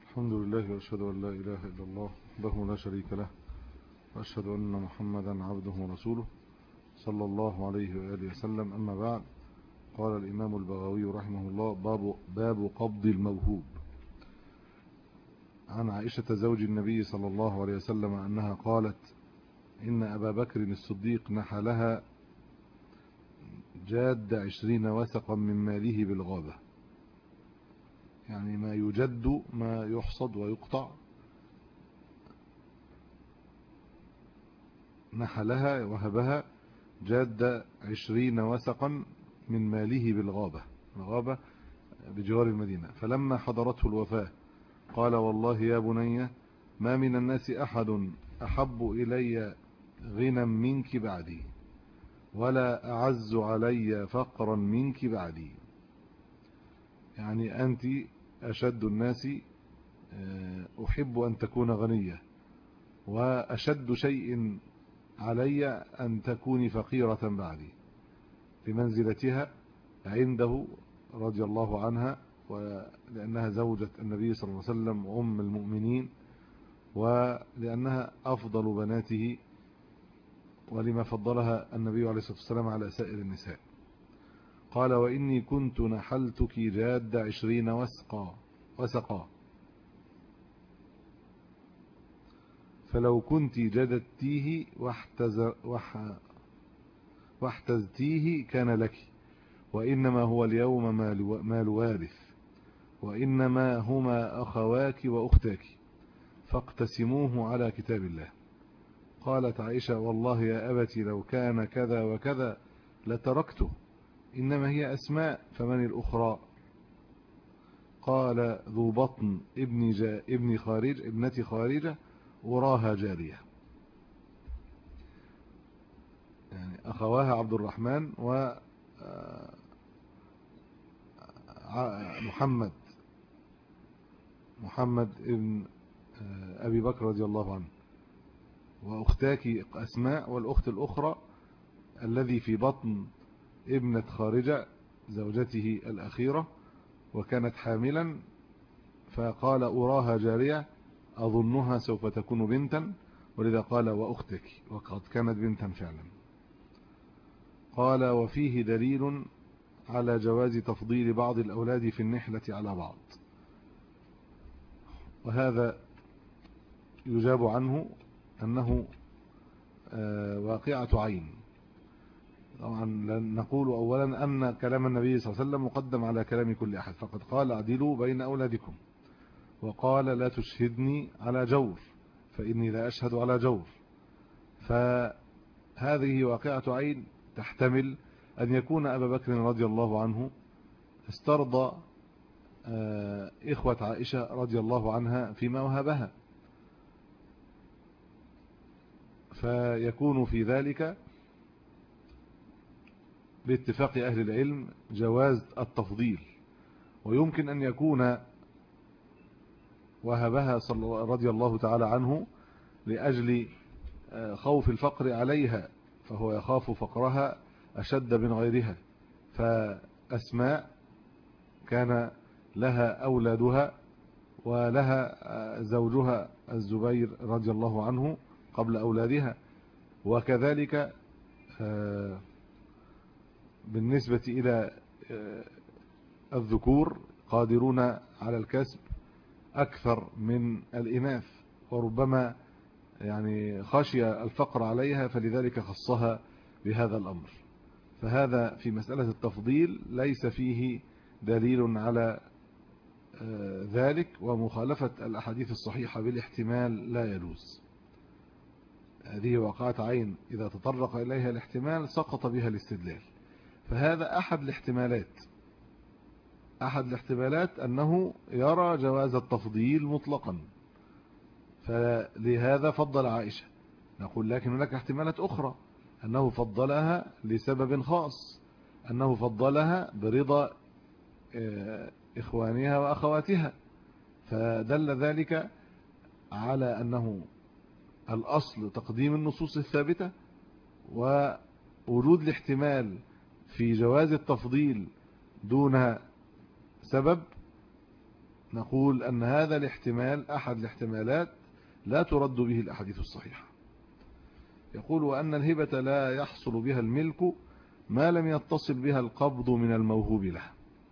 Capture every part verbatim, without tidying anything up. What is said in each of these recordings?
الحمد لله وأشهد أن لا إله إلا الله وحده لا شريك له، وأشهد أن محمدا عبده ورسوله صلى الله عليه وآله وسلم. أما بعد، قال الإمام البغوي رحمه الله: باب, باب قبض الموهوب. عن عائشة زوج النبي صلى الله عليه وسلم أنها قالت: إن أبا بكر الصديق نحى لها جاد عشرين وثقا من ماله بالغابة، يعني ما يجد، ما يحصد ويقطع. نحى لها وهبها جاد عشرين وثقا من ماله بالغابة، الغابة بجوار المدينة. فلما حضرته الوفاة قال: والله يا بني، ما من الناس أحد أحب إلي غنى منك بعدي، ولا أعز علي فقرا منك بعدي. يعني أنت أشد الناس، أحب أن تكون غنية، وأشد شيء علي أن تكوني فقيرة بعدي، لمنزلتها عنده رضي الله عنها، ولأنها زوجة النبي صلى الله عليه وسلم وأم المؤمنين، ولأنها أفضل بناته، ولما فضلها النبي عليه الصلاة والسلام على سائر النساء. قال: وإني كنت نحلتك جاد عشرين وسقا وسقا فلو كنت جددتيه واحتز وح واحتزتيه كان لك، وإنما هو اليوم مال وارث، وإنما هما أخواك وأختاك، فاقتسموه على كتاب الله. قالت عائشة: والله يا أبتي لو كان كذا وكذا لتركته، إنما هي أسماء، فمن الأخرى؟ قال: ذو بطن ابن, جا ابن خارج ابنتي خارجة وراها جارية، يعني أخواها عبد الرحمن و محمد محمد ابن أبي بكر رضي الله عنه، وأختاك أسماء، والأخت الأخرى الذي في بطن ابنة خارجة زوجته الأخيرة، وكانت حاملا، فقال: أراها جارية، أظنها سوف تكون بنتا، ولذا قال: وأختك، وقد كانت بنتا فعلا. قال: وفيه دليل على جواز تفضيل بعض الأولاد في النحلة على بعض، وهذا يجاب عنه أنه واقعة عين. طبعا نقول أولا أن كلام النبي صلى الله عليه وسلم مقدم على كلام كل أحد، فقد قال: اعدلوا بين أولادكم، وقال: لا تشهدني على جور فإني لا أشهد على جور. فهذه واقعة عين تحتمل أن يكون أبا بكر رضي الله عنه استرضى إخوة عائشة رضي الله عنها فيما وهبها، فيكون في ذلك باتفاق أهل العلم جواز التفضيل. ويمكن أن يكون وهبها رضي الله تعالى عنه لأجل خوف الفقر عليها، فهو يخاف فقرها أشد من غيرها. فأسماء كان لها أولادها ولها زوجها الزبير رضي الله عنه قبل أولادها، وكذلك بالنسبة إلى الذكور قادرون على الكسب أكثر من الإناث، وربما يعني خشي الفقر عليها فلذلك خصها بهذا الأمر. فهذا في مسألة التفضيل ليس فيه دليل على ذلك، ومخالفة الأحاديث الصحيحة بالاحتمال لا يجوز. هذه واقعة عين إذا تطرق إليها الاحتمال سقط بها الاستدلال. فهذا أحد الاحتمالات أحد الاحتمالات أنه يرى جواز التفضيل مطلقا، فلهذا فضل عائشة. نقول لكن هناك احتمالات أخرى، أنه فضلها لسبب خاص، أنه فضلها برضا إخوانها وأخواتها، فدل ذلك على أنه الأصل تقديم النصوص الثابتة، ووجود الاحتمال في جواز التفضيل دون سبب نقول أن هذا الاحتمال أحد الاحتمالات لا ترد به الأحاديث الصحيحة. يقول وأن الهبة لا يحصل بها الملك ما لم يتصل بها القبض من الموهوب له.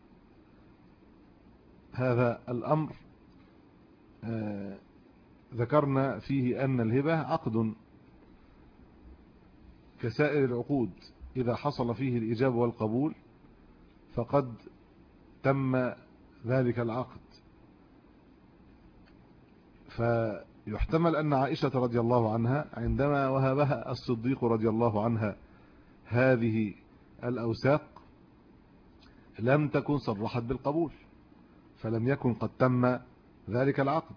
هذا الأمر آه ذكرنا فيه أن الهبة عقد كسائر العقود، إذا حصل فيه الإجابة والقبول فقد تم ذلك العقد. فيحتمل أن عائشة رضي الله عنها عندما وهبها الصديق رضي الله عنها هذه الأوساق لم تكن صرحت بالقبول، فلم يكن قد تم ذلك العقد.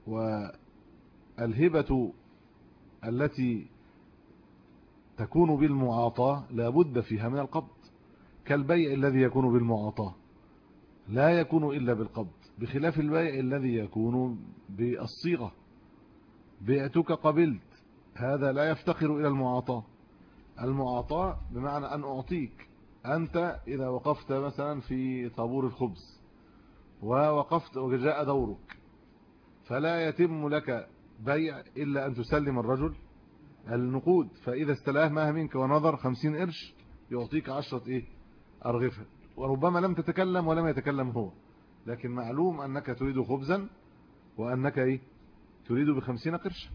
والهبة التي تكون بالمعاطاة لا بد فيها من القبض، كالبيع الذي يكون بالمعاطاة لا يكون إلا بالقبض، بخلاف البيع الذي يكون بالصيغة. بعتك قبلت، هذا لا يفتقر إلى المعاطاة. المعاطاة بمعنى أن أعطيك، أنت إذا وقفت مثلا في طابور الخبز ووقفت وجاء دورك، فلا يتم لك بيع إلا أن تسلم الرجل النقود، فإذا استلهمها منك ونظر خمسين قرش يعطيك عشرة إيه أرغفة، وربما لم تتكلم ولم يتكلم هو، لكن معلوم أنك تريد خبزا وأنك إيه تريد بخمسين قرش.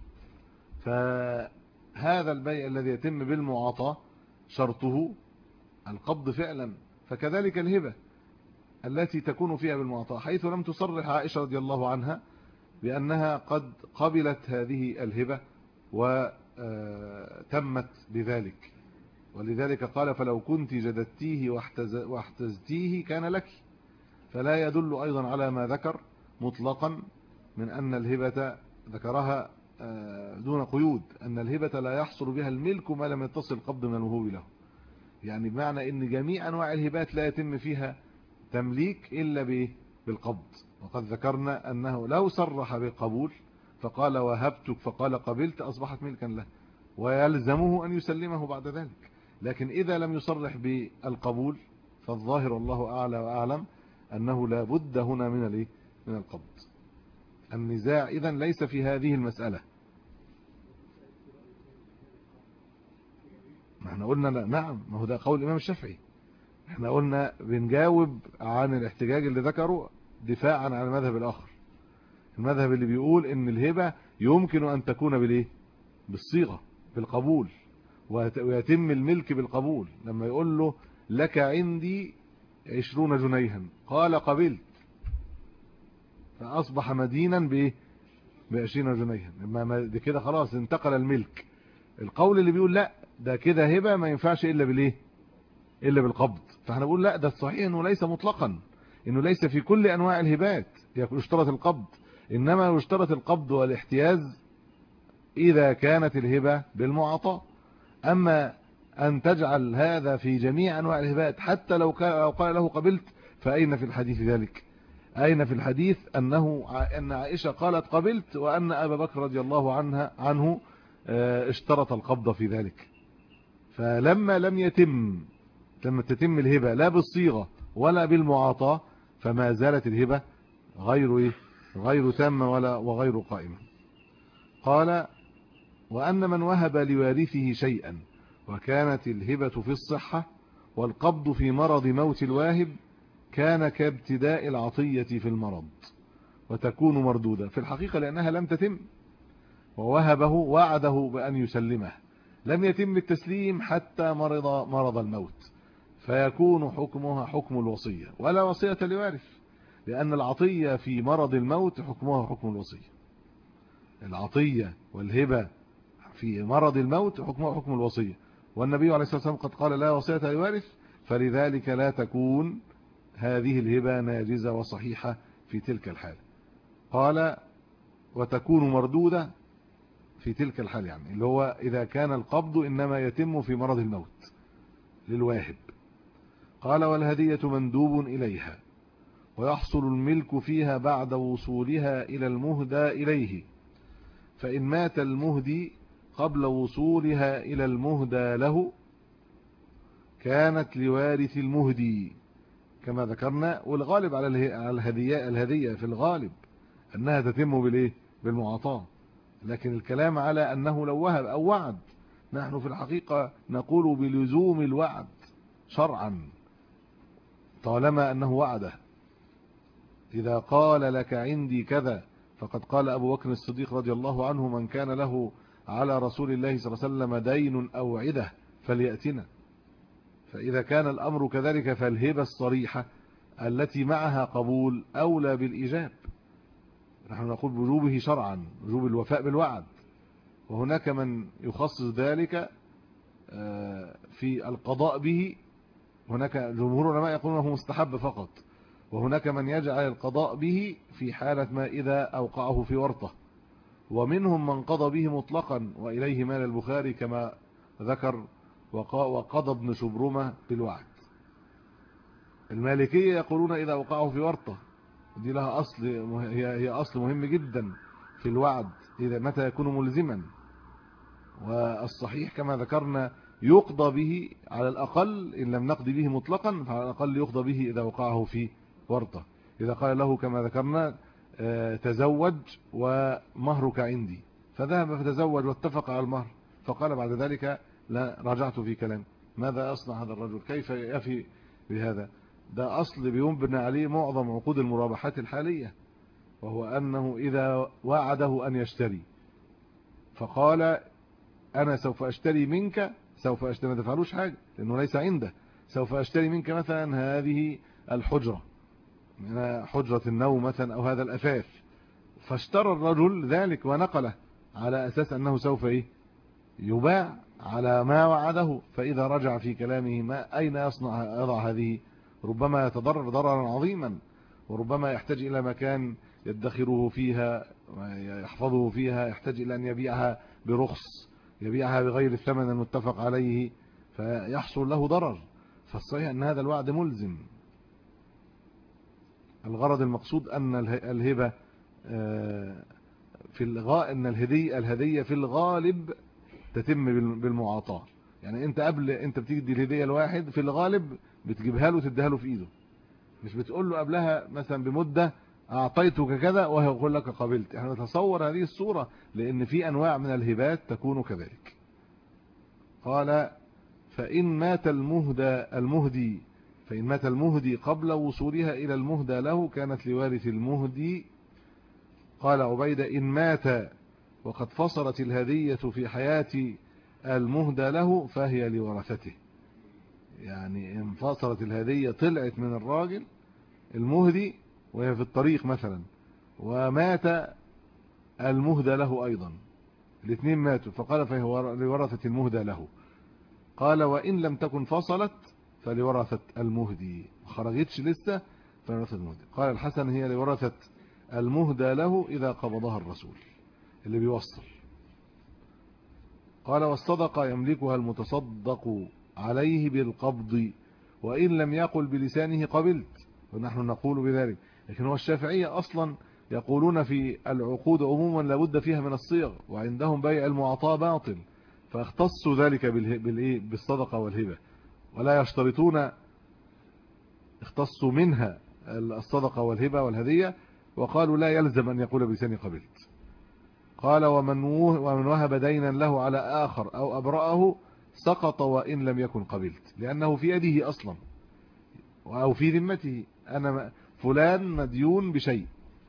فهذا البيع الذي يتم بالمعاطاة شرطه القبض فعلا. فكذلك الهبة التي تكون فيها بالمعاطاة، حيث لم تصرح عائشة رضي الله عنها بأنها قد قبلت هذه الهبة وتمت بذلك، ولذلك قال فلو كنت جددتيه واحتزتيه كان لك. فلا يدل أيضا على ما ذكر مطلقا من أن الهبة ذكرها دون قيود، أن الهبة لا يحصل بها الملك ما لم يتصل القبض من الموهوب له، يعني بمعنى أن جميع أنواع الهبات لا يتم فيها تمليك إلا بالقبض. وقد ذكرنا أنه لو صرح بالقبول فقال وهبتك فقال قبلت أصبحت ملكا له، ويلزمه أن يسلمه بعد ذلك. لكن إذا لم يصرح بالقبول فالظاهر الله أعلى وأعلم أنه لا بد هنا من الايه من القبض. النزاع إذن ليس في هذه المسألة. ما احنا قلنا لا نعم، ما هو ده قول الإمام الشافعي. احنا قلنا بنجاوب عن الاحتجاج اللي ذكره دفاعا عن المذهب الآخر، المذهب اللي بيقول ان الهبة يمكن أن تكون بالايه بالصيغة بالقبول، ويتم الملك بالقبول. لما يقول له لك عندي عشرون جنيها قال قبلت فأصبح مدينا بايه بعشرين جنيها، لما دي كده خلاص انتقل الملك. القول اللي بيقول لا ده كده هبة ما ينفعش إلا بالايه إلا بالقبض، فاحنا بنقول لا ده الصحيح انه ليس مطلقا، انه ليس في كل انواع الهبات يشترط القبض، انما يشترط القبض والاحتياز اذا كانت الهبة بالمعاطاة. اما ان تجعل هذا في جميع انواع الهبات حتى لو قال له قبلت، فاين في الحديث ذلك؟ اين في الحديث انه ان عائشة قالت قبلت وان ابا بكر رضي الله عنها عنه اشترط القبض في ذلك؟ فلما لم يتم لما تتم الهبة لا بالصيغة ولا بالمعاطاة فما زالت الهبة غير إيه؟ غير تامة ولا وغير قائمة. قال وأن من وهب لوارثه شيئا وكانت الهبة في الصحة والقبض في مرض موت الواهب كان كابتداء العطية في المرض وتكون مردودة في الحقيقة لأنها لم تتم، ووهبه وعده بأن يسلمه، لم يتم التسليم حتى مرض مرض الموت، فيكون حكمها حكم الوصية ولا وصية لوارث، لأن العطية في مرض الموت حكمها حكم الوصية. العطية والهبة في مرض الموت حكمها حكم الوصية، والنبي عليه الصلاة والسلام قد قال لا وصية لوارث، فلذلك لا تكون هذه الهبة ناجزة وصحيحة في تلك الحال. قال وتكون مردودة في تلك الحال، يعني اللي هو إذا كان القبض إنما يتم في مرض الموت للواهب. قال والهدية مندوب إليها ويحصل الملك فيها بعد وصولها إلى المهدى إليه، فإن مات المهدي قبل وصولها إلى المهدى له كانت لوارث المهدي كما ذكرنا. والغالب على الهدية الهدية في الغالب أنها تتم بالإيه؟ بالمعاطاة. لكن الكلام على أنه لو وهب أو وعد، نحن في الحقيقة نقول بلزوم الوعد شرعا طالما أنه وعده. إذا قال لك عندي كذا، فقد قال أبو بكر الصديق رضي الله عنه: من كان له على رسول الله صلى الله عليه وسلم دين أو عده فليأتنا. فإذا كان الأمر كذلك فالهبة الصريحة التي معها قبول أولى بالإيجاب. نحن نقول بوجوبه شرعا، وجوب الوفاء بالوعد. وهناك من يخصص ذلك في القضاء به. هناك جمهور العلماء يقولون انه مستحب فقط، وهناك من يجعل القضاء به في حالة ما إذا أوقعه في ورطة. ومنهم من قضى به مطلقا، وإليه مال البخاري كما ذكر، وقضى ابن شبرمة بالوعد. المالكية يقولون إذا أوقعه في ورطة، دي لها أصل، هي هي أصل مهم جدا في الوعد، إذا متى يكون ملزما. والصحيح كما ذكرنا يقضى به على الأقل، إن لم نقضي به مطلقا فعلى الأقل يقضى به إذا وقعه في ورطة. إذا قال له كما ذكرنا تزوج ومهرك عندي، فذهب فتزوج واتفق على المهر، فقال بعد ذلك لا رجعت في كلام، ماذا أصنع هذا الرجل؟ كيف يفي بهذا؟ ده أصل بينبنى عليه معظم عقود المرابحات الحالية، وهو أنه إذا وعده أن يشتري فقال أنا سوف أشتري منك، سوف أشتري، ما تفعلوش حاجة لأنه ليس عنده، سوف أشتري منك مثلا هذه الحجرة، حجرة النوم مثلا أو هذا الأثاث، فاشترى الرجل ذلك ونقله على أساس أنه سوف إيه؟ يباع على ما وعده. فإذا رجع في كلامه ما أين يصنع يضع هذه؟ ربما يتضرر ضررا عظيما، وربما يحتاج إلى مكان يدخره فيها يحفظه فيها، يحتاج إلى أن يبيعها برخص، يبيعها بغير الثمن المتفق عليه، فيحصل له ضرر. فالصحيح أن هذا الوعد ملزم. الغرض المقصود أن الهبة في الغاء أن الهدية الهدية في الغالب تتم بالمعاطاة. يعني أنت قبل أنت بتدي الهدية الواحد في الغالب بتجيبها له وتديها له في إيده، مش بتقول له قبلها مثلا بمدة أعطيتك كذا وهو يقول لك قبلت. احنا نتصور هذه الصورة لأن في أنواع من الهبات تكون كذلك. قال فإن مات المهدى المهدي فإن مات المهدي قبل وصولها إلى المهدى له كانت لوارث المهدي. قال عبيدة إن مات وقد فصلت الهدية في حياة المهدى له فهي لورثته. يعني انفصلت الهدية، طلعت من الراجل المهدي وهي في الطريق مثلا، ومات المهدى له أيضا، الاثنين ماتوا، فقال فهي لورثة المهدى له. قال وإن لم تكن فصلت فلورثة المهدي، ما خرجتش لسه فلورثة المهدي. قال الحسن هي لورثة المهدى له إذا قبضها الرسول، اللي بيوصل. قال والصدقة يملكها المتصدق عليه بالقبض وإن لم يقل بلسانه قبلت، ونحن نقول بذلك. لكن هو الشافعية أصلا يقولون في العقود عموما لابد فيها من الصيغ، وعندهم بيع المعطاة باطل، فاختصوا ذلك بالإيه؟ بالصدقة والهبة، ولا يشترطون، اختصوا منها الصدقة والهبة والهدية، وقالوا لا يلزم أن يقول بلسانه قبلت. قال ومن وهب دينا له على آخر أو أبرأه سقط وإن لم يكن قبلت، لأنه في يده أصلا أو في ذمته. أنا فلان مديون بشيء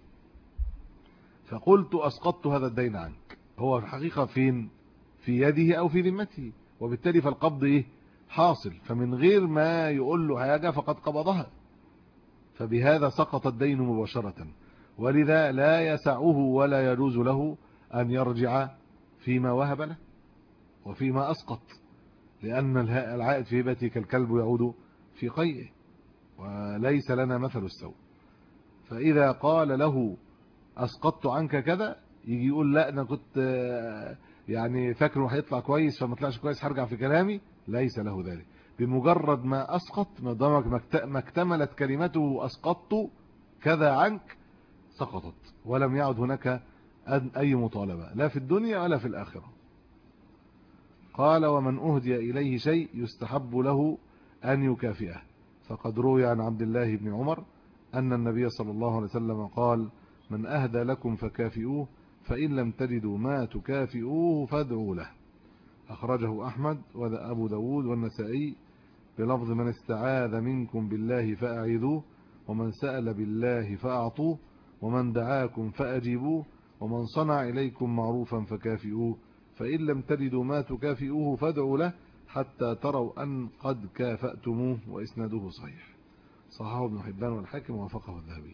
فقلت أسقطت هذا الدين عنك، هو في الحقيقة فين؟ في يده أو في ذمته، وبالتالي فالقبض إيه؟ حاصل، فمن غير ما يقول له حاجة فقد قبضها، فبهذا سقط الدين مباشرة. ولذا لا يسعه ولا يجوز له أن يرجع فيما وهب له وفيما أسقط، لأن العائد في هبته كالكلب يعود في قيئه، وليس لنا مثل السوء. فإذا قال له أسقطت عنك كذا، يجي يقول لا أنا كنت يعني فاكره هيطلع كويس فما طلعش كويس هرجع في كلامي، ليس له ذلك. بمجرد ما أسقط، ما اكتملت كلمته أسقطت كذا عنك، سقطت ولم يعد هناك أي مطالبة لا في الدنيا ولا في الآخرة. قال ومن أهدي إليه شيء يستحب له أن يكافئه، فقد روي عن عبد الله بن عمر أن النبي صلى الله عليه وسلم قال: من أهدى لكم فكافئوه، فإن لم تجدوا ما تكافئوه فادعوا له. أخرجه أحمد وأبو داود والنسائي بلفظ: من استعاذ منكم بالله فأعيذوه، ومن سأل بالله فأعطوه، ومن دعاكم فأجيبوه، ومن صنع إليكم معروفا فكافئوه، فإن لم تجدوا ما تكافئوه فادعوا له حتى تروا أن قد كافأتموه. وإسناده صحيح، صححه ابن حبان والحاكم ووافقه الذهبي.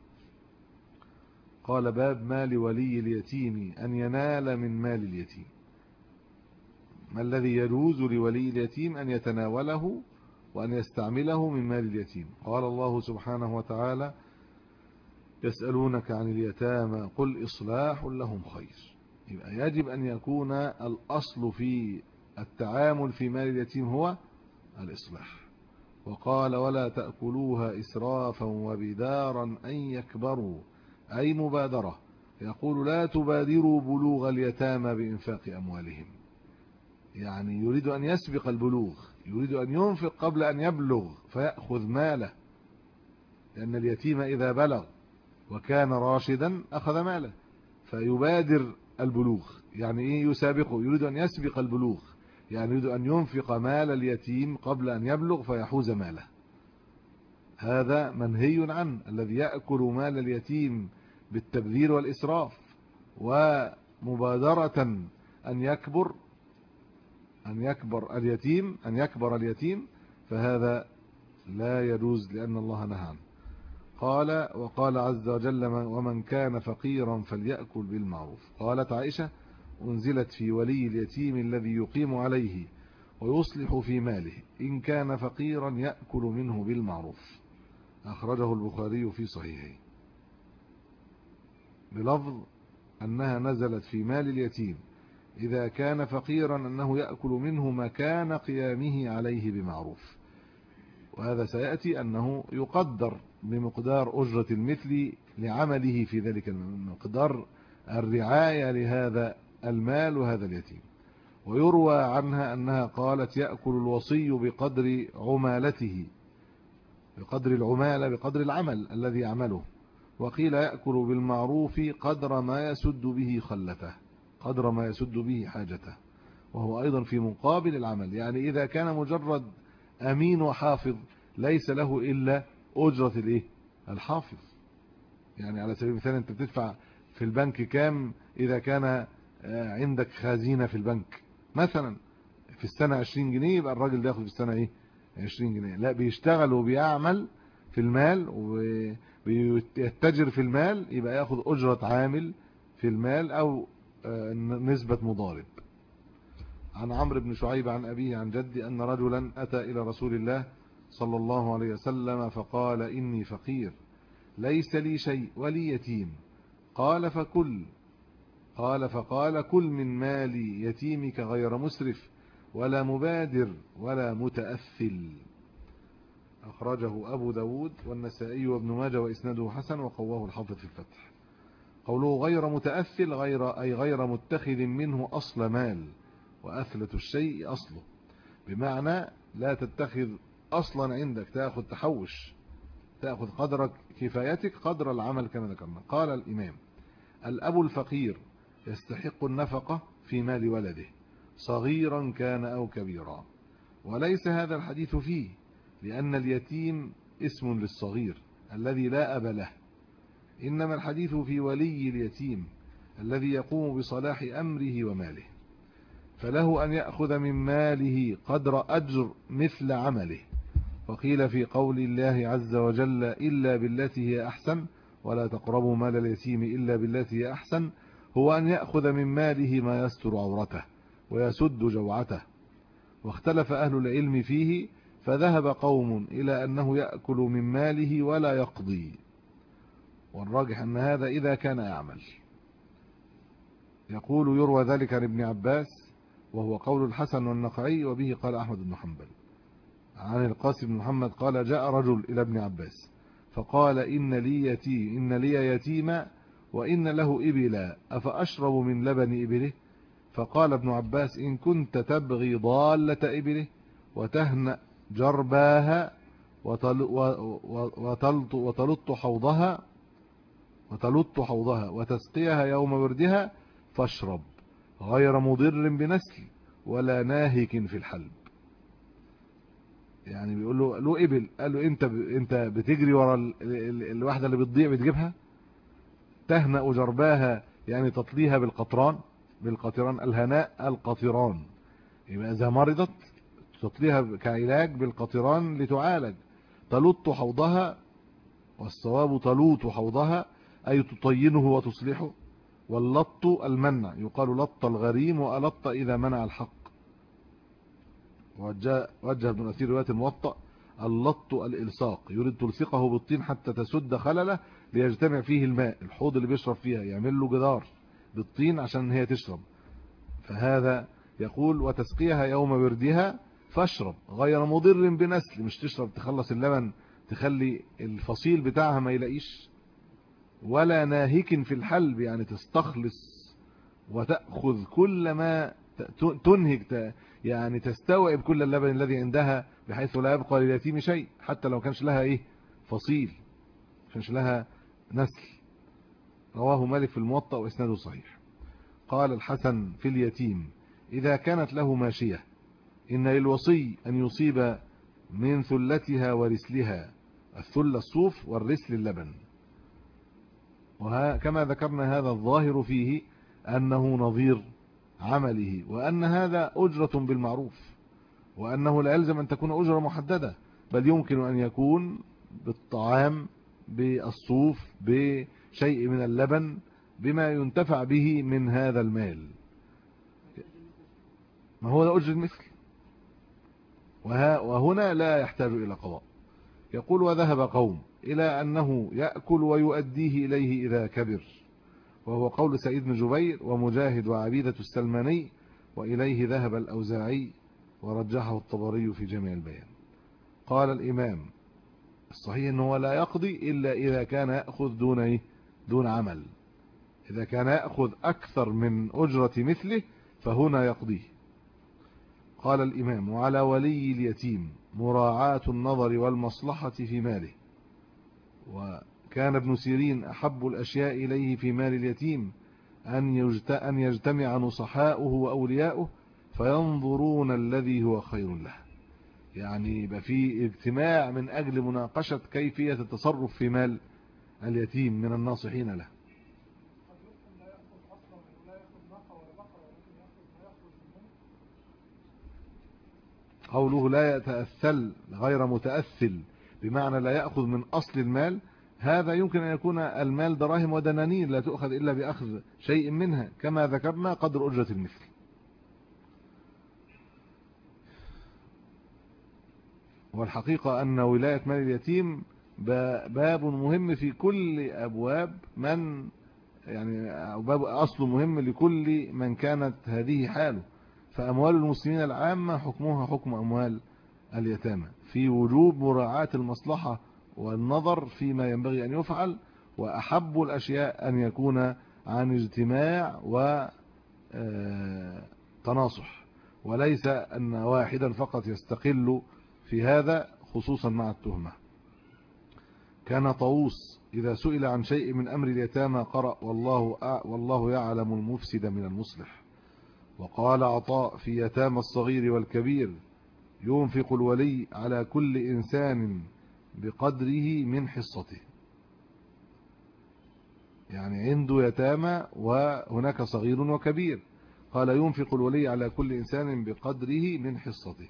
قال: باب ما لولي اليتيم أن ينال من مال اليتيم. ما الذي يجوز لولي اليتيم أن يتناوله وأن يستعمله من مال اليتيم؟ قال الله سبحانه وتعالى: يسألونك عن اليتامى قل إصلاح لهم خير. يبقى يجب أن يكون الأصل في التعامل في مال اليتيم هو الإصلاح. وقال: ولا تأكلوها إسرافا وبدارا أن يكبروا، أي مبادرة. يقول: لا تبادروا بلوغ اليتامى بإنفاق أموالهم، يعني يريد أن يسبق البلوغ، يريد أن ينفق قبل أن يبلغ فيأخذ ماله، لأن اليتيم إذا بلغ وكان راشدا أخذ ماله، فيبادر البلوغ. يعني إيه يسابقه؟ يريد أن يسبق البلوغ، يعني يريد أن ينفق مال اليتيم قبل أن يبلغ فيحوز ماله. هذا منهي عنه، الذي يأكل مال اليتيم بالتبذير والإسراف ومبادرة أن يكبر أن يكبر اليتيم أن يكبر اليتيم فهذا لا يجوز، لأن الله نهى عنه. قال: وقال عز وجل: ومن كان فقيرا فليأكل بالمعروف. قالت عائشة: أنزلت في ولي اليتيم الذي يقيم عليه ويصلح في ماله، إن كان فقيرا يأكل منه بالمعروف. أخرجه البخاري في صحيحه بلفظ أنها نزلت في مال اليتيم إذا كان فقيرا أنه يأكل منه مكان قيامه عليه بمعروف. وهذا سيأتي أنه يقدر بمقدار أجرة المثل لعمله في ذلك المقدار، الرعاية لهذا المال وهذا اليتيم. ويروى عنها أنها قالت: يأكل الوصي بقدر عمالته، بقدر العمالة، بقدر العمل الذي يعمله. وقيل: يأكل بالمعروف قدر ما يسد به خلته، قدر ما يسد به حاجته، وهو أيضا في مقابل العمل. يعني إذا كان مجرد أمين وحافظ ليس له إلا أجرة الإيه؟ الحافظ. يعني على سبيل المثال أنت بتدفع في البنك كام إذا كان عندك خزينة في البنك مثلا في السنة عشرين جنيه، يبقى الراجل ده ياخد في السنة إيه؟ عشرين جنيه. لا، بيشتغل وبيعمل في المال وبيتجر في المال، يبقى ياخد أجرة عامل في المال أو نسبة مضارب. عن عمرو بن شعيب عن أبيه عن جدي أن رجلا أتى إلى رسول الله صلى الله عليه وسلم فقال: إني فقير ليس لي شيء ولي يتيم. قال: فكل قال فقال: كل من مال يتيمك غير مسرف ولا مبادر ولا متأثل. أخرجه أبو داود والنسائي وابن ماجه وإسناده حسن، وقواه الحافظ في الفتح. قوله غير متأثل غير أي غير متخذ منه أصل مال، وأثلة الشيء أصله، بمعنى لا تتخذ أصلا عندك، تأخذ تحوش، تأخذ قدرك كفايتك قدر العمل كما ذكرنا. قال الإمام: الأب الفقير يستحق النفقة في مال ولده صغيرا كان أو كبيرا، وليس هذا الحديث فيه، لأن اليتيم اسم للصغير الذي لا أب له، إنما الحديث في ولي اليتيم الذي يقوم بصلاح أمره وماله، فله أن يأخذ من ماله قدر أجر مثل عمله. وقيل في قول الله عز وجل: إلا بالتي هي أحسن ولا تقربوا مال اليتيم إلا بالتي هي أحسن، هو أن يأخذ من ماله ما يستر عورته ويسد جوعته. واختلف أهل العلم فيه، فذهب قوم إلى أنه يأكل من ماله ولا يقضي، والراجح أن هذا إذا كان يعمل. يقول: يروى ذلك عن ابن عباس، وهو قول الحسن والنقعي، وبه قال أحمد بن حنبل. عن القاسم بن محمد قال: جاء رجل إلى ابن عباس فقال: إن لي يتيم إن لي يتيما وإن له إبلا، أفأشرب من لبن إبله؟ فقال ابن عباس: إن كنت تبغي ضالة إبله وتهنأ جرباها وتلط, وتلط حوضها وتلط حوضها وتسقيها يوم وردها فاشرب غير مضر بنسل ولا ناهك في الحلب. يعني بيقول له له ابل، قال له انت انت بتجري ورا الواحده اللي بتضيع بتجيبها، تهنأ جرباها يعني تطليها بالقطران، بالقطران الهناء القطران، يبقى اذا مرضت تطليها كعلاج بالقطران لتعالج. تلط حوضها، والصواب تلوط حوضها أي تطينه وتصلحه. واللط المنع، يقال لط الغريم وألط إذا منع الحق. وجه, وجه ابن أثير رواية الموطأ اللط الإلصاق، يريد تلصقه بالطين حتى تسد خلله ليجتمع فيه الماء، الحوض اللي بيشرب فيها يعمل له جدار بالطين عشان هي تشرب. فهذا يقول وتسقيها يوم وردها فاشرب غير مضر بنسل، مش تشرب تخلص اللبن تخلي الفصيل بتاعها ما يلاقيش، ولا ناهك في الحلب يعني تستخلص وتأخذ كل ما تنهك، يعني تستوعب كل اللبن الذي عندها بحيث لا يبقى لليتيم شيء، حتى لو كانش لها ايه فصيل، كانش لها نسل. رواه مالك في الموطأ واسناده صحيح. قال الحسن في اليتيم إذا كانت له ماشية إن للوصي أن يصيب من ثلتها ورسلها، الثل الصوف والرسل اللبن. وكما ذكرنا هذا الظاهر فيه أنه نظير عمله، وأن هذا أجرة بالمعروف، وأنه لا يلزم أن تكون أجرة محددة، بل يمكن أن يكون بالطعام، بالصوف، بشيء من اللبن، بما ينتفع به من هذا المال. ما هو ده أجر المثل، وهنا لا يحتاج إلى قضاء. يقول وذهب قوم إلى أنه يأكل ويؤديه إليه إذا كبر، وهو قول سعيد بن جبير ومجاهد وعبيدة السلماني، وإليه ذهب الأوزاعي ورجحه الطبري في جامع البيان. قال الإمام الصحيح أنه لا يقضي إلا إذا كان يأخذ دون إيه؟ دون عمل. إذا كان يأخذ أكثر من أجرة مثله فهنا يقضيه. قال الإمام وعلى ولي اليتيم مراعاة النظر والمصلحة في ماله. وكان ابن سيرين أحب الأشياء إليه في مال اليتيم أن يجتمع نصحاؤه وأولياؤه فينظرون الذي هو خير له، يعني يبقى في اجتماع من أجل مناقشة كيفية التصرف في مال اليتيم من الناصحين له. قوله لا يتأثل غير متأثل بمعنى لا يأخذ من أصل المال، هذا يمكن أن يكون المال دراهم ودنانير لا تؤخذ إلا بأخذ شيء منها، كما ذكرنا قدر أجرة المثل. والحقيقة أن ولاية مال اليتيم باب مهم في كل أبواب من يعني باب أصل مهم لكل من كانت هذه حاله. فأموال المسلمين العامة حكمها حكم أموال اليتامى في وجوب مراعاة المصلحة والنظر فيما ينبغي أن يفعل، وأحب الأشياء أن يكون عن اجتماع وتناصح، وليس أن واحدا فقط يستقل في هذا، خصوصا مع التهمة. كان طاووس إذا سئل عن شيء من أمر اليتامى قرأ والله والله يعلم المفسد من المصلح. وقال عطاء في يتامى الصغير والكبير ينفق الولي على كل إنسان بقدره من حصته، يعني عنده يتامى وهناك صغير وكبير، قال ينفق الولي على كل إنسان بقدره من حصته،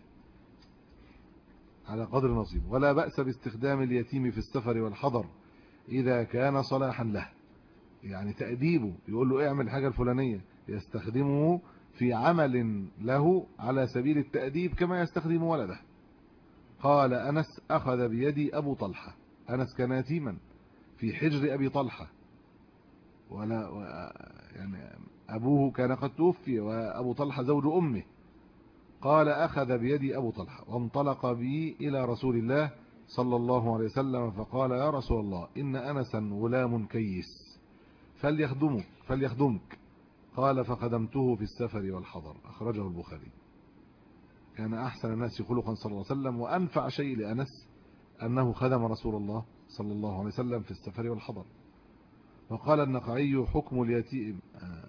على قدر نصيب. ولا بأس باستخدام اليتيم في السفر والحضر إذا كان صلاحا له، يعني تأديبه، يقول له اعمل الحاجة الفلانية، يستخدمه في عمل له على سبيل التأديب كما يستخدم ولده. قال أنس أخذ بيدي أبو طلحة، أنس كان يتيما في حجر أبي طلحة، ولا يعني أبوه كان قد توفي وأبو طلحة زوج أمه. قال أخذ بيدي أبو طلحة وانطلق بي إلى رسول الله صلى الله عليه وسلم فقال يا رسول الله إن أنسا غلام كيس فليخدمك فليخدمك قال فخدمته في السفر والحضر. أخرجه البخاري. كان أحسن الناس خلقا صلى الله عليه وسلم، وأنفع شيء لأنس أنه خدم رسول الله صلى الله عليه وسلم في السفر والحضر. وقال النقعي حكم اليتيم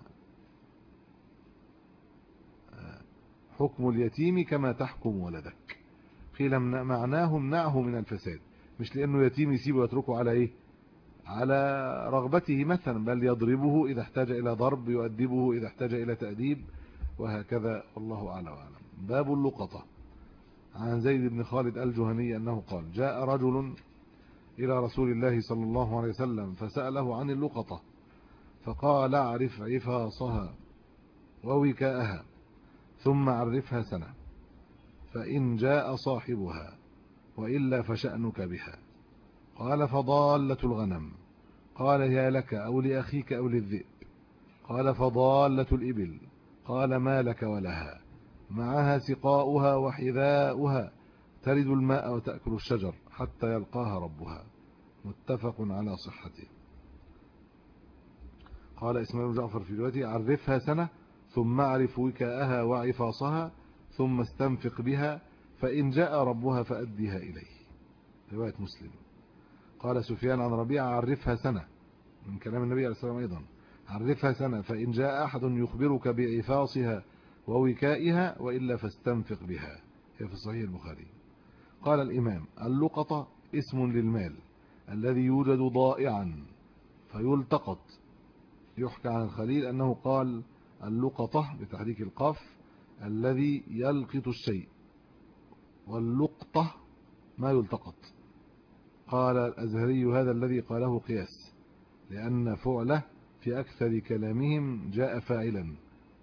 حكم اليتيم كما تحكم ولدك. قيل معناه امنعه من الفساد، مش لأنه يتيم يسيبه ويتركه على إيه، على رغبته مثلا، بل يضربه إذا احتاج إلى ضرب، يؤدبه إذا احتاج إلى تأديب، وهكذا. والله أعلم وأعلم. باب اللقطة. عن زيد بن خالد الجهني أنه قال جاء رجل إلى رسول الله صلى الله عليه وسلم فسأله عن اللقطة، فقال اعرف عفاصها ووكاءها ثم عرفها سنة، فإن جاء صاحبها وإلا فشأنك بها. قال فضالة الغنم. قال هي لك أو لأخيك أو للذئب؟ قال فضالة الإبل. قال ما لك ولها؟ معها سقاؤها وحذاؤها، ترد الماء وتأكل الشجر حتى يلقاها ربها. متفق على صحته. قال إسماعيل بن جعفر في روايته عرفها سنة ثم اعرف وكاءها وعفاصها ثم استنفق بها، فإن جاء ربها فأديها إليه. رواية مسلم. قال سفيان عن ربيعة عرفها سنة، من كلام النبي عليه الصلاة والسلام أيضا، عرفها سنة فإن جاء أحد يخبرك بعفاصها ووكائها وإلا فاستنفق بها. هي في صحيح البخاري. قال الإمام اللقطة اسم للمال الذي يوجد ضائعا فيلتقط. يحكى عن الخليل أنه قال اللقطة بتحريك القاف الذي يلقط الشيء، واللقطة ما يلتقط. قال الأزهري هذا الذي قاله قياس، لأن فعله في أكثر كلامهم جاء فاعلا،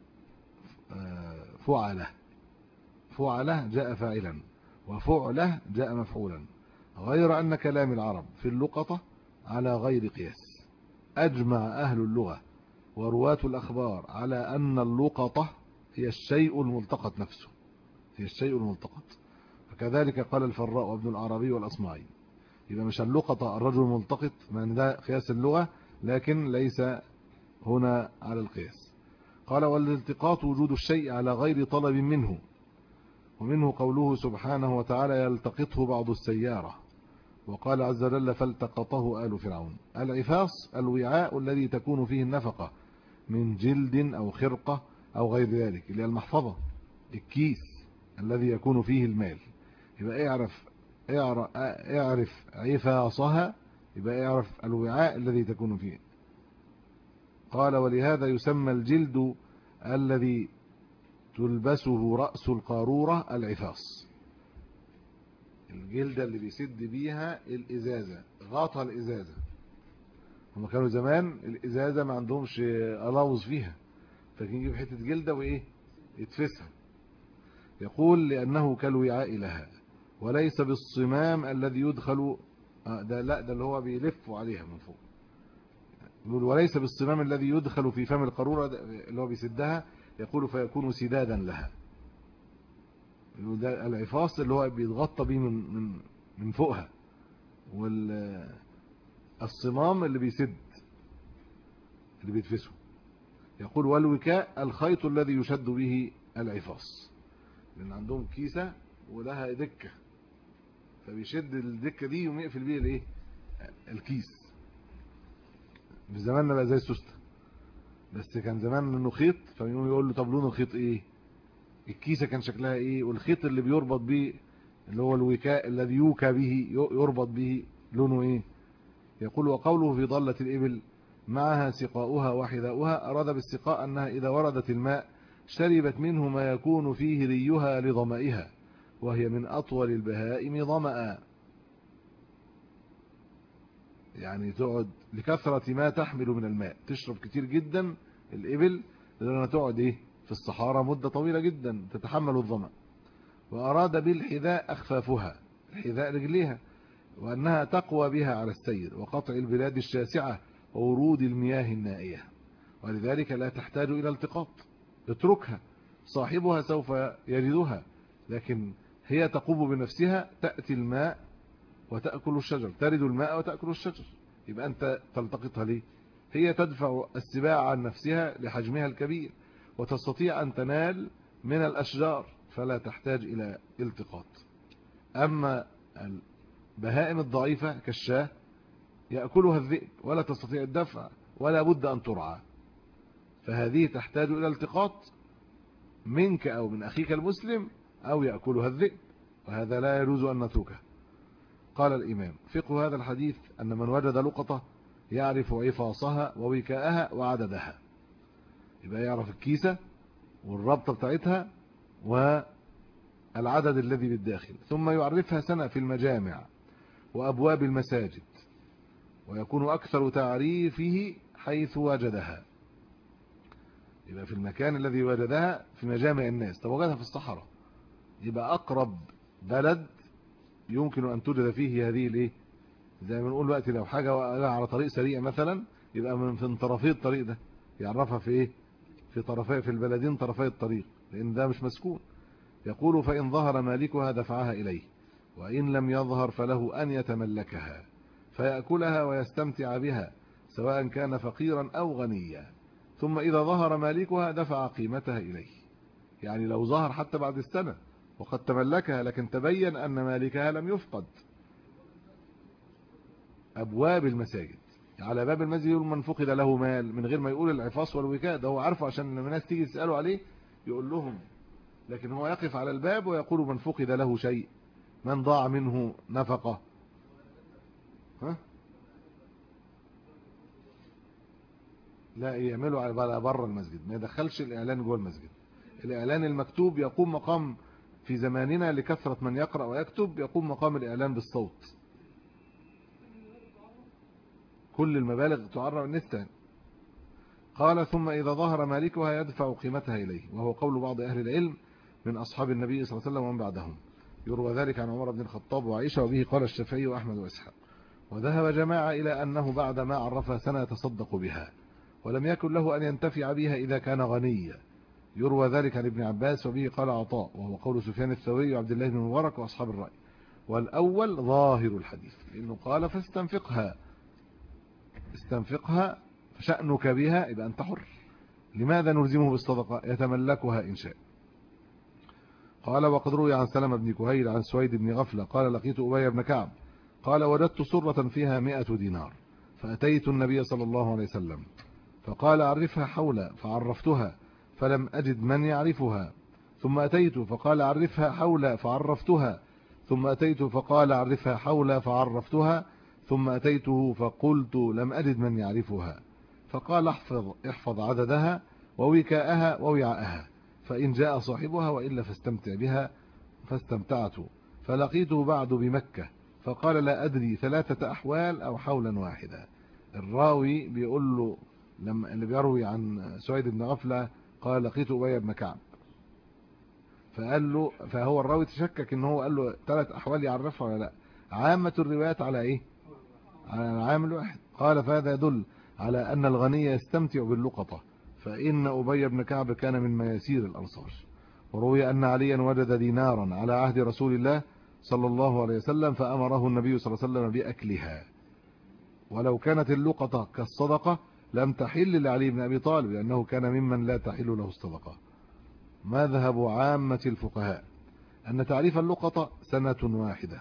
فعله فعله جاء فاعلا وفعله جاء مفعولا، غير أن كلام العرب في اللقطة على غير قياس. أجمع أهل اللغة ورواة الأخبار على أن اللقطة هي الشيء الملتقط نفسه، هي الشيء الملتقط. فكذلك قال الفراء وابن العربي والأصمعي. إذا مش اللقطة الرجل الملتقط، من ده قياس اللغة لكن ليس هنا على القياس. قال والالتقاط وجود الشيء على غير طلب منه، ومنه قوله سبحانه وتعالى يلتقطه بعض السيارة. وقال عز وجل فالتقطه آل فرعون. العفاص الوعاء الذي تكون فيه النفقة من جلد أو خرقة أو غير ذلك، اللي هي المحفظة، الكيس الذي يكون فيه المال. يبقى اعرف اعرف, اعرف عفاصها، يبقى اعرف الوعاء الذي تكون فيه. قال ولهذا يسمى الجلد الذي تلبسه رأس القارورة العفاص، الجلدة اللي بيسد بيها الإزازة، غطى الإزازة. هم كانوا زمان الإزازة ما عندهمش ألاوز فيها، فكان يجيب حتة جلدة وإيه يتفسها. يقول لأنه كالوعاء لها، وليس بالصمام الذي يدخل ده، لا ده اللي هو بيلف عليها من فوق. يقول وليس بالصمام الذي يدخل في فم القارورة اللي هو بيسدها، يقول فيكون سدادا لها. يقول ده العفاص اللي هو بيتغطى بيه من من من فوقها، والصمام اللي بيسد اللي بيتفسه. يقول والوكاء الخيط الذي يشد به العفاص، لأن عندهم كيسة ولها دكة، فبيشد الدكة دي يقوم يقفل بيه الايه الكيس. في زماننا بقى زي السوستة، بس كان زمان انه خيط، فيقوم يقول له طب لون الخيط ايه، الكيسة كان شكلها ايه، والخيط اللي بيربط بيه اللي هو الوكاء الذي يوكى به يربط به لونه ايه. يقول وقوله في ضلة الإبل معها سقاؤها وحذاؤها، أراد بالسقاء أنها إذا وردت الماء شربت منه ما يكون فيه ريها لظمئها، وهي من أطول البهائم ظمأ، يعني تقعد لكثرة ما تحمل من الماء، تشرب كتير جدا الإبل لأنها تقعد إيه في الصحارى مدة طويلة جدا تتحمل الظمأ. وأراد بالحذاء أخفافها، الحذاء رجليها، وأنها تقوى بها على السير وقطع البلاد الشاسعة وورود المياه النائية، ولذلك لا تحتاج إلى التقاط، اتركها، صاحبها سوف يجدها، لكن هي تقوم بنفسها، تأتي الماء وتأكل الشجر، ترد الماء وتأكل الشجر. يبقى أنت تلتقطها ليه؟ هي تدفع السباع عن نفسها لحجمها الكبير، وتستطيع أن تنال من الأشجار، فلا تحتاج إلى التقاط. أما بهائم الضعيفة كالشاة يأكلها الذئب ولا تستطيع الدفع ولا بد أن ترعى، فهذه تحتاج إلى التقاط منك أو من أخيك المسلم أو يأكلها الذئب، وهذا لا يجوز أن نتركه. قال الإمام: فقه هذا الحديث أن من وجد لقطة يعرف عفاصها ووكاءها وعددها، يبقى يعرف الكيسة والربطة بتاعتها والعدد الذي بالداخل، ثم يعرفها سنة في المجامع وأبواب المساجد، ويكون أكثر تعريفه حيث وجدها، يبقى في المكان الذي وجدها في مجامع الناس. طب وجدها في الصحراء، يبقى أقرب بلد يمكن أن توجد فيه هذه الايه، زي ما نقول وقت لو حاجة على طريق سريع مثلا، يبقى من في طرفي الطريق ده يعرفها في ايه، في طرفي في البلدين طرفي الطريق، لأن ده مش مسكون. يقول: فإن ظهر مالكها دفعها إليه، وإن لم يظهر فله أن يتملكها فيأكلها ويستمتع بها سواء كان فقيرا أو غنيا، ثم إذا ظهر مالكها دفع قيمتها إليه. يعني لو ظهر حتى بعد السنة وقد تملكها لكن تبين أن مالكها لم يفقد. أبواب المساجد، على باب المسجد يقول: من فقد له مال، من غير ما يقول العفاص والوكاء، ده هو عارفه عشان لما الناس تيجي تسأله عليه يقول لهم، لكن هو يقف على الباب ويقول: من فقد له شيء، من ضاع منه نفقة. ها؟ لا، يعملوا على بره المسجد، ما يدخلش الإعلان جوه المسجد. الإعلان المكتوب يقوم مقام في زماننا لكثرة من يقرأ ويكتب، يقوم مقام الإعلان بالصوت. كل المبالغ تعرف النساء. قال: ثم إذا ظهر مالكها يدفع قيمتها إليه، وهو قول بعض أهل العلم من أصحاب النبي صلى الله عليه وسلم ومن بعدهم، يروى ذلك عن عمر بن الخطاب وعائشة، وبه قال الشافعي وأحمد وإسحاق. وذهب جماعة إلى أنه بعد ما عرفها سنة يتصدق بها، ولم يكن له أن ينتفع بها إذا كان غنيا، يروى ذلك عن ابن عباس، وبه قال عطاء، وهو قول سفيان الثوري وعبد الله بن مبارك وأصحاب الرأي. والأول ظاهر الحديث، لأنه قال: فاستنفقها، استنفقها فشأنك بها، يبقى أنت حر، لماذا نلزمه بالصدقة؟ يتملكها إن شاء. قال: وقد روي عن سلمة بن كهيل عن سويد بن غفلة قال: لقيت أبي بن كعب قال: وجدت سرة فيها مئة دينار، فأتيت النبي صلى الله عليه وسلم فقال: عرفها حولا، فعرفتها فلم أجد من يعرفها، ثم أتيت فقال: عرفها حولا، فعرفتها، ثم أتيت فقال: عرفها حولا، فعرفتها، ثم أتيته فقلت: لم أجد من يعرفها، فقال: احفظ احفظ عددها ووكاءها ووعاءها، فإن جاء صاحبها وإلا فاستمتع بها. فاستمتعت، فلقيته بعد بمكة فقال: لا أدري ثلاثة أحوال أو حولا واحدا. الراوي بيقول له، لما اللي بيروي عن سويد بن غفلة قال: لقيت أبي بن كعب، فقال له، فهو الراوي تشكك ان هو قال له ثلاث أحوال يعرفها ولا لا. عامة الروايات على ايه؟ على العامل واحد. قال: فهذا يدل على أن الغني يستمتع باللقطة، فإن أبي بن كعب كان من مياسير الأنصار. وروي أن عليا وجد دينارا على عهد رسول الله صلى الله عليه وسلم فأمره النبي صلى الله عليه وسلم بأكلها، ولو كانت اللقطة كالصدقة لم تحل لعلي بن أبي طالب، لأنه كان ممن لا تحل له الصدقة. مذهب عامة الفقهاء أن تعريف اللقطة سنة واحدة،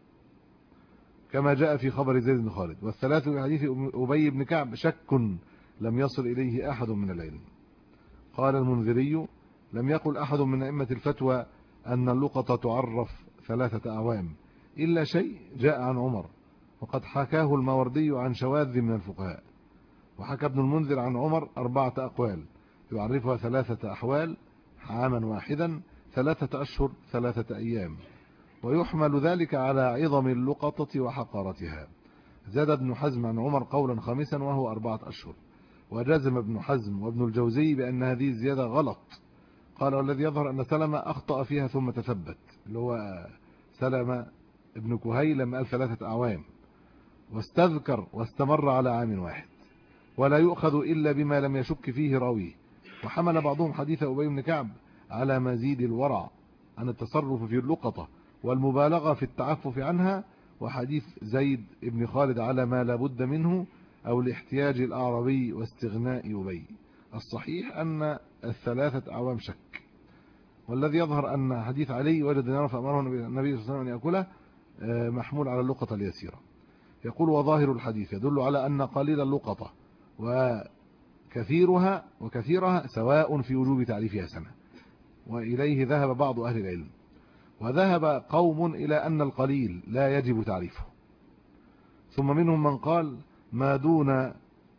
كما جاء في خبر زيد بن خالد. والثلاث في حديث أبي بن كعب شك لم يصل إليه أحد من العلم. قال المنذري: لم يقل أحد من أئمة الفتوى أن اللقطة تعرف ثلاثة أعوام إلا شيء جاء عن عمر، وقد حكاه الماوردي عن شواذ من الفقهاء. وحكى ابن المنذر عن عمر أربعة أقوال يعرفها ثلاثة أحوال عاما واحدا، ثلاثة أشهر، ثلاثة أيام، ويحمل ذلك على عظم اللقطة وحقارتها. زاد ابن حزم عن عمر قولا خامسا وهو أربعة أشهر، وجزم ابن حزم وابن الجوزي بأن هذه الزيادة غلط. قال: والذي يظهر أن سلمة أخطأ فيها ثم تثبت، اللي هو سلمة ابن كهيل لما قال ثلاثة أعوام، واستذكر واستمر على عام واحد، ولا يؤخذ إلا بما لم يشك فيه راويه. وحمل بعضهم حديث أبي بن كعب على مزيد الورع عن التصرف في اللقطة والمبالغة في التعفف عنها، وحديث زيد بن خالد على ما لا بد منه أو الاحتياج الأعربي واستغناء أبي. الصحيح أن الثلاثة أعوام شك. والذي يظهر أن حديث علي وجد نار فأمره النبي صلى الله عليه وسلم أن يأكله محمول على اللقطة اليسيرة. يقول وظاهر الحديث يدل على أن قليل اللقطة وكثيرها وكثيرها سواء في وجوب تعريفها سنة، وإليه ذهب بعض أهل العلم. وذهب قوم إلى أن القليل لا يجب تعريفه، ثم منهم من قال ما دون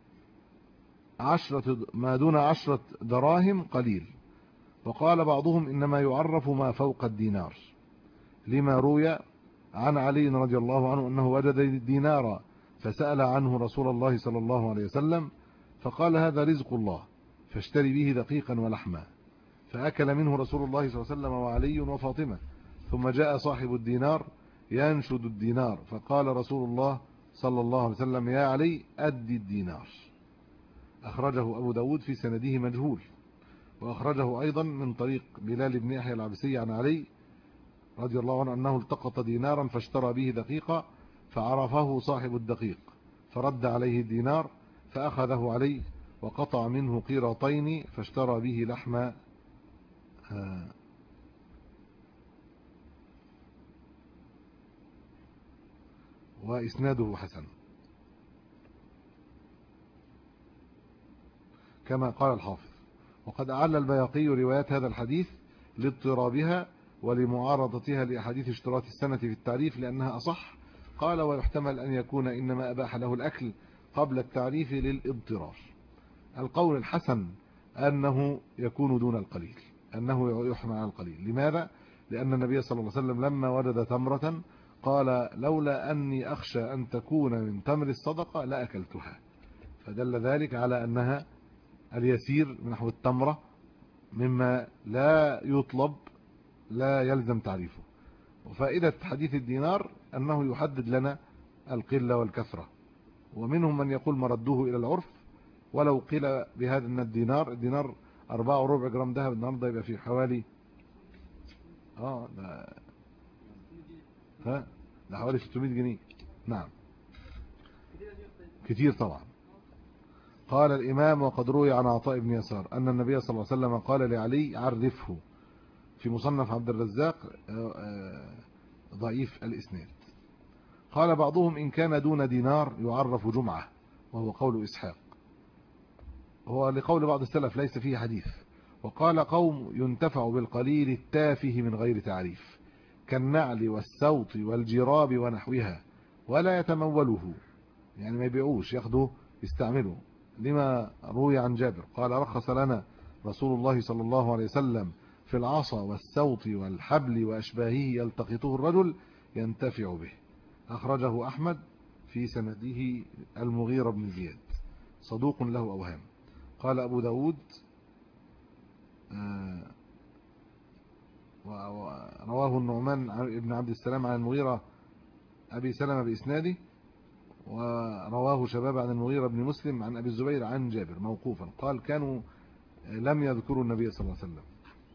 عشرة ما دون عشرة دراهم قليل. وقال بعضهم إنما يعرف ما فوق الدينار، لما روي عن علي رضي الله عنه أنه وجد دينارا فسأل عنه رسول الله صلى الله عليه وسلم فقال هذا رزق الله فاشتري به دقيقا ولحما، فأكل منه رسول الله صلى الله عليه وسلم وعلي وفاطمة. ثم جاء صاحب الدينار ينشد الدينار فقال رسول الله صلى الله عليه وسلم يا علي أدي الدينار. أخرجه أبو داود في سنده مجهول، وأخرجه أيضا من طريق بلال بن يحيى العبسي عن علي رضي الله عنه أنه التقط دينارا فاشترى به دقيقة فعرفه صاحب الدقيق فرد عليه الدينار فأخذه علي وقطع منه قيراطين فاشترى به لحم وإسناده حسن كما قال الحافظ. وقد أعل البياقي روايات هذا الحديث لاضطرابها ولمعارضتها لأحاديث اشتراط السنة في التعريف لأنها أصح. قال ويحتمل أن يكون إنما أباح له الأكل قبل التعريف للاضطرار. القول الحسن أنه يكون دون القليل، أنه يحمل على القليل. لماذا؟ لأن النبي صلى الله عليه وسلم لما وجد تمرة قال لولا أني أخشى أن تكون من تمر الصدقة لأكلتها، فدل ذلك على أنها اليسير من نحو التمرة مما لا يطلب لا يلزم تعريفه. وفائدة حديث الدينار أنه يحدد لنا القلة والكثرة. ومنهم من يقول مردوه إلى العرف، ولو قيل بهذا أن الدينار الدينار أربعة وربع جرام ذهب النهارده يبقى فيه حوالي اه ده ها ده حوالي ستمائة جنيه. نعم كتير طبعا. قال الإمام وقد روي عن عطاء بن يسار أن النبي صلى الله عليه وسلم قال لعلي عرفه، في مصنف عبد الرزاق ضعيف الإسناد. قال بعضهم إن كان دون دينار يعرف جمعة، وهو قول إسحاق، هو لقول بعض السلف ليس فيه حديث. وقال قوم ينتفع بالقليل التافه من غير تعريف كالنعل والسوط والجراب ونحوها ولا يتموله، يعني ما يبيعوش ياخدوه يستعملوا، لما روي عن جابر قال رخص لنا رسول الله صلى الله عليه وسلم في العصا والسوط والحبل وأشباهه يلتقطه الرجل ينتفع به. أخرجه أحمد في سنده المغيرة بن زياد صدوق له أوهام. قال أبو داود رواه النعمان ابن عبد السلام عن المغيرة أبي سلمة بإسناده، ورواه شباب عن المغيرة بن مسلم عن أبي الزبير عن جابر موقوفا قال كانوا لم يذكروا النبي صلى الله عليه وسلم.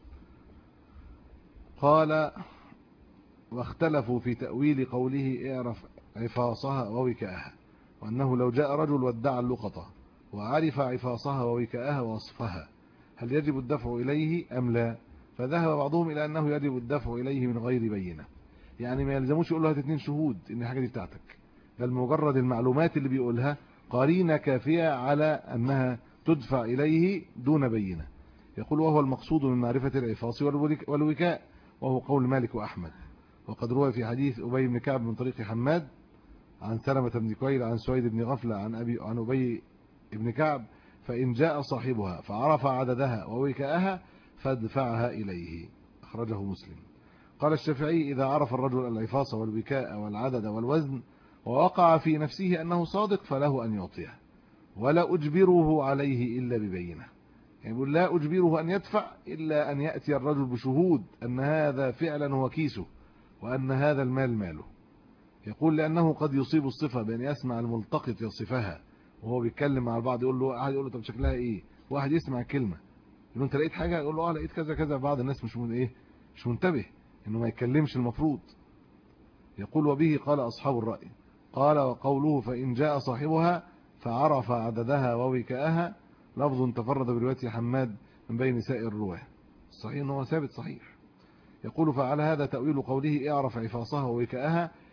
قال واختلفوا في تأويل قوله اعرف عفاصها ووكاءها، وأنه لو جاء رجل وادعى اللقطة وعرف عفاصها ووكاءها ووصفها هل يجب الدفع إليه أم لا؟ فذهب بعضهم إلى أنه يجب الدفع إليه من غير بينة، يعني ما يلزموش يقول له هات اتنين شهود إن الحاجة دي بتاعتك، بل مجرد المعلومات اللي بيقولها قرينة كافية على أنها تدفع إليه دون بينة. يقول وهو المقصود من معرفة العفاص والوكاء، وهو قول مالك وأحمد. وقد روى في حديث أبي بن كعب من طريق حماد عن سلمة بن كويل عن سويد بن غفلة عن أبي عن أبي بن كعب فإن جاء صاحبها فعرف عددها ووكاءها فادفعها إليه. أخرجه مسلم. قال الشافعي إذا عرف الرجل العفاص والوكاء والعدد والوزن ووقع في نفسه أنه صادق فله أن يعطيه، ولا أجبره عليه إلا ببينة، يعني يقول لا أجبره أن يدفع إلا أن يأتي الرجل بشهود أن هذا فعلا هو كيسه وأن هذا المال ماله. يقول لأنه قد يصيب الصفة بأن يسمع الملتقط يصفها وهو بيتكلم مع البعض، يقول له أحد يقول له طب شكلها إيه، واحد يسمع الكلمة يقول له أنت لقيت حاجة، يقول له آه لقيت كذا كذا، بعض الناس مش من إيه مش منتبه إنه ما يتكلمش المفروض. يقول وبه قال أصحاب الرأي. قال وقوله فإن جاء صاحبها فعرف عددها ووكاءها لفظ تفرد برواية حماد من بين سائر الرواه، صحيح أنه ثابت صحيح. يقول فعلى هذا تأويل قوله اعرف عفاصها ووكاءها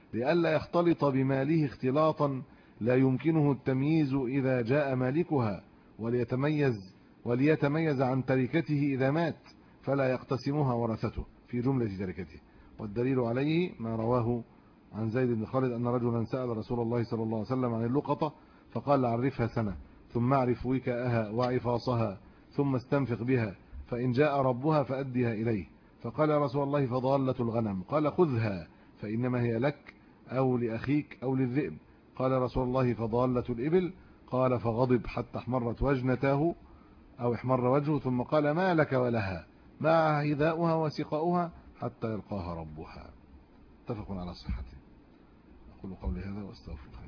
لئلا يختلط بماله اختلاطا لا يمكنه التمييز إذا جاء مالكها، وليتميز وليتميز عن تركته إذا مات، فلا يقتسمها ورثته في جملة تركته. والدليل عليه ما رواه عن زيد بن خالد أن رجلا سأل رسول الله صلى الله عليه وسلم عن اللقطة فقال عرفها سنة ثم اعرف وكاءها وعفاصها ثم استنفق بها، فإن جاء ربها فأديها إليه. فقال يا رسول الله فضالة الغنم؟ قال خذها فإنما هي لك أو لأخيك أو للذئب. قال رسول الله فضالة الإبل؟ قال فغضب حتى احمرت وجنته أو احمر وجهه، ثم قال ما لك ولها؟ معها هذاؤها وسقاؤها حتى يلقاها ربها. اتفق على صحته. أقول قولي هذا واستغفر الله.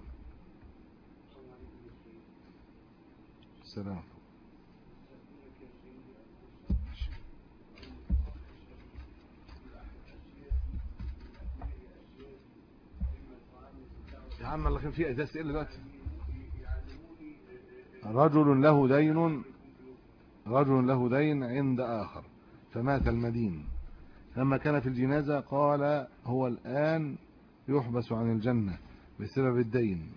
السلام. يا عم الله كان في أسئلة دلوقتي. رجل له دين رجل له دين عند آخر فمات المدين، لما كان في الجنازة قال هو الآن يحبس عن الجنة بسبب الدين،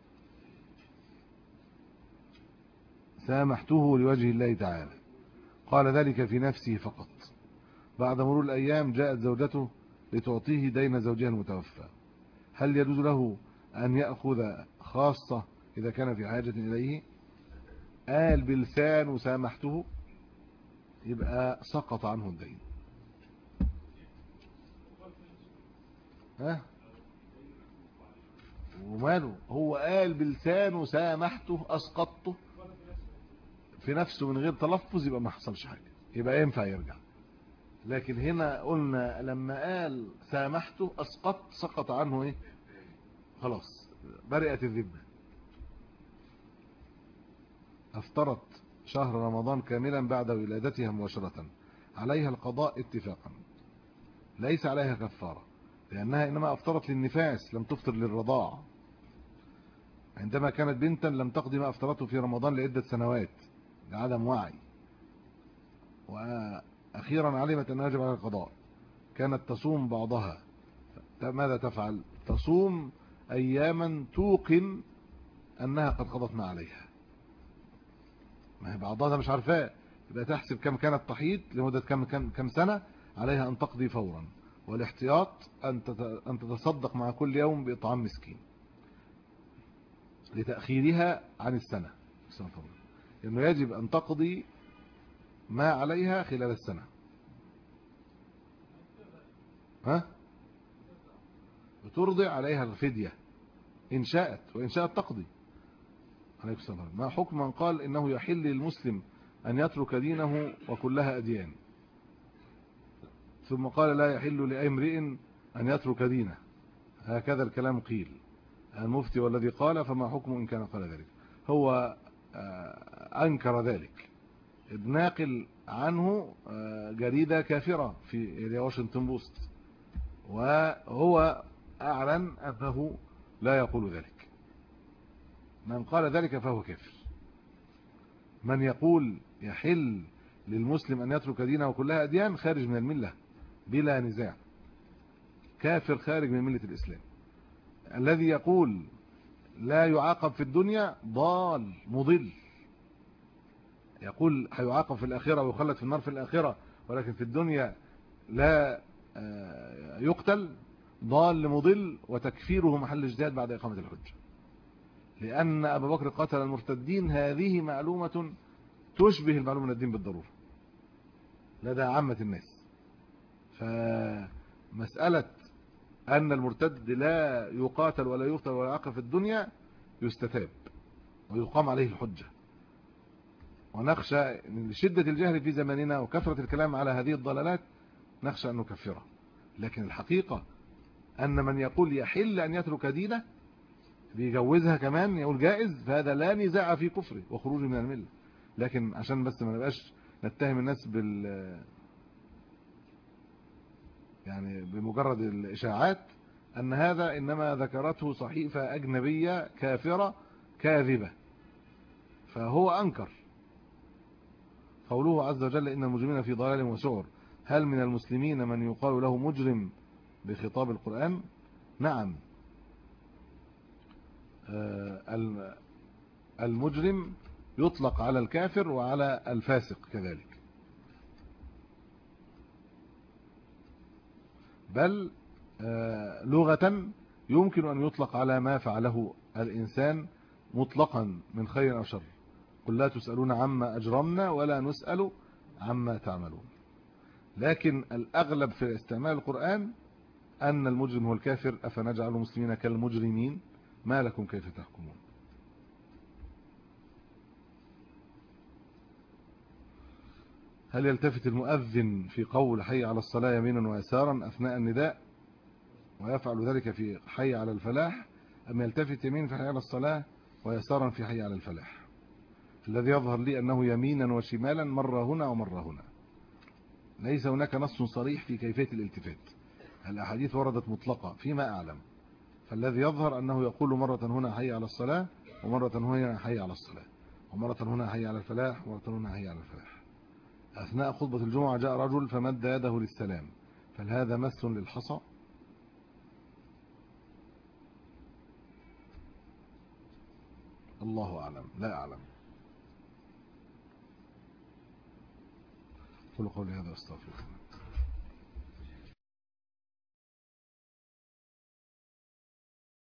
سامحته لوجه الله تعالى. قال ذلك في نفسه فقط. بعد مرور الأيام جاءت زوجته لتعطيه دين زوجها المتوفى. هل يجوز له أن يأخذ خاصة إذا كان في حاجة إليه؟ قال بلسان وسامحته، يبقى سقط عنه الدين. ها وماله؟ هو قال بلسانه سامحته أسقطته في نفسه من غير تلفظ، يبقى ما حصلش حاجة، يبقى ينفع يرجع. لكن هنا قلنا لما قال سامحته أسقط، سقط عنه ايه؟ خلاص برئت الذمة. أفطرت شهر رمضان كاملا بعد ولادتها مباشرة، عليها القضاء اتفاقا، ليس عليها كفارة، لأنها إنما أفطرت للنفاس لم تفطر للرضاع. عندما كانت بنتا لم تقضي ما أفطرته في رمضان لعدة سنوات لعدم وعي، وأخيرا علمت أنها يجب عليها القضاء، كانت تصوم بعضها. ماذا تفعل؟ تصوم أياما توقن أنها قد قضت ما عليها، ما هي بعضها مش عارفاه، يبقى تحسب كم كانت تحيض لمدة كم كم كم سنة، عليها أن تقضي فورا. والاحتياط أن أن تتصدق مع كل يوم بإطعام مسكين لتأخيرها عن السنة، لأنه يجب أن تقضي ما عليها خلال السنة. ها بترضع عليها الفدية إن شاءت، وإن شاءت تقضي. عليكم السلام. ما حكم من قال إنه يحل للمسلم أن يترك دينه وكلها أديان، ثم قال لا يحل لامرئ أن يترك دينه؟ هكذا الكلام قيل. المفتي والذي قال، فما حكم إن كان قال ذلك؟ هو أنكر ذلك، ناقل عنه جريدة كافرة في واشنطن بوست، وهو أعلن أنه لا يقول ذلك. من قال ذلك فهو كافر. من يقول يحل للمسلم أن يترك دينه وكلها أديان خارج من الملة بلا نزاع، كافر خارج من ملة الإسلام. الذي يقول لا يعاقب في الدنيا ضال مضل، يقول هيعاقب في الآخرة ويخلد في النار في الآخرة ولكن في الدنيا لا يقتل، ضال مضل، وتكفيره محل اجتهاد بعد إقامة الحجة. لأن أبا بكر قتل المرتدين، هذه معلومة تشبه المعلومة من الدين بالضرورة لدى عامة الناس. فمسألة أن المرتد لا يقاتل ولا يقتل ولا يعاقب في الدنيا يستتاب ويقام عليه الحجة. ونخشى لشدة الجهل في زماننا وكثرة الكلام على هذه الضلالات نخشى أن نكفره. لكن الحقيقة أن من يقول يحل أن يترك دينه بيجوزها كمان يقول جائز، فهذا لا نزاع في كفره وخروجه من الملة. لكن عشان بس ما نبقاش نتهم الناس بال يعني بمجرد الإشاعات، أن هذا إنما ذكرته صحيفة أجنبية كافرة كاذبة، فهو أنكر. قوله عز وجل إن المجرمين في ضلال وسعر، هل من المسلمين من يقال له مجرم بخطاب القرآن؟ نعم، المجرم يطلق على الكافر وعلى الفاسق كذلك، بل لغة يمكن أن يطلق على ما فعله الإنسان مطلقا من خير أو شر. قل لا تسألون عما أجرمنا ولا نسأل عما تعملون. لكن الأغلب في استعمال القرآن أن المجرم هو الكافر. أفنجعل المسلمين كالمجرمين ما لكم كيف تحكمون. هل يلتفت المؤذن في قول حي على الصلاة يمينا ويسارا أثناء النداء ويفعل ذلك في حي على الفلاح، أم يلتفت يمين في حي على الصلاة ويسارا في حي على الفلاح؟ الذي يظهر لي أنه يمينا وشمالا مرة هنا ومرة هنا، ليس هناك نص صريح في كيفية الالتفات. الأحاديث وردت مطلقة فيما أعلم، فالذي يظهر أنه يقول مرة هنا حي على الصلاة ومرة هنا حي على الصلاة ومرة هنا حي على الفلاح ومرة هنا حي على الفلاح. أثناء خطبة الجمعة جاء رجل فمد يده للسلام، فهل هذا مس للحصى؟ الله أعلم، لا أعلم. قولوا قولي هذا أستغفر الله.